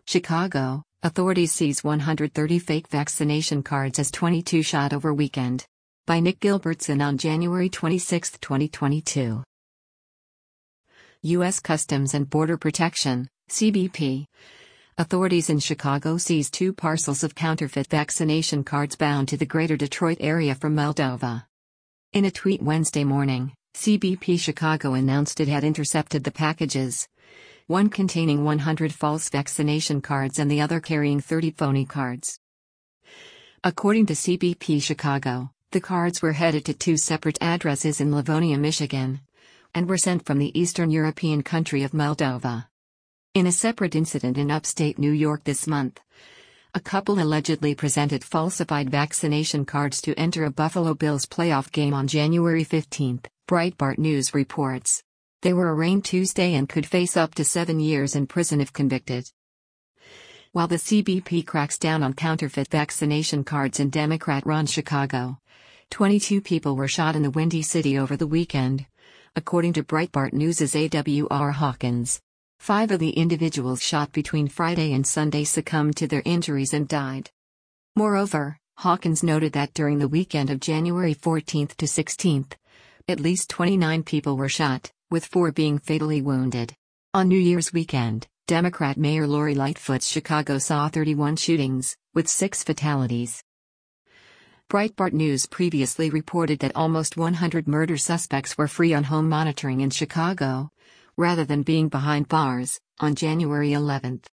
Chicago, authorities seize 130 fake vaccination cards as 22 shot over weekend. By Nick Gilbertson on January 26, 2022. U.S. Customs and Border Protection, CBP. Authorities in Chicago seized 2 parcels of counterfeit vaccination cards bound to the Greater Detroit area from Moldova. In a tweet Wednesday morning, CBP Chicago announced it had intercepted the packages, one containing 100 false vaccination cards and the other carrying 30 phony cards. According to CBP Chicago, the cards were headed to 2 separate addresses in Livonia, Michigan, and were sent from the Eastern European country of Moldova. In a separate incident in upstate New York this month, a couple allegedly presented falsified vaccination cards to enter a Buffalo Bills playoff game on January 15, Breitbart News reports. They were arraigned Tuesday and could face up to 7 years in prison if convicted. While the CBP cracks down on counterfeit vaccination cards in Democrat-run Chicago, 22 people were shot in the Windy City over the weekend, according to Breitbart News' A.W.R. Hawkins. 5 of the individuals shot between Friday and Sunday succumbed to their injuries and died. Moreover, Hawkins noted that during the weekend of January 14 to 16, at least 29 people were shot, with 4 being fatally wounded. On New Year's weekend, Democrat Mayor Lori Lightfoot's Chicago saw 31 shootings, with 6 fatalities. Breitbart News previously reported that almost 100 murder suspects were free on home monitoring in Chicago, rather than being behind bars, on January 11.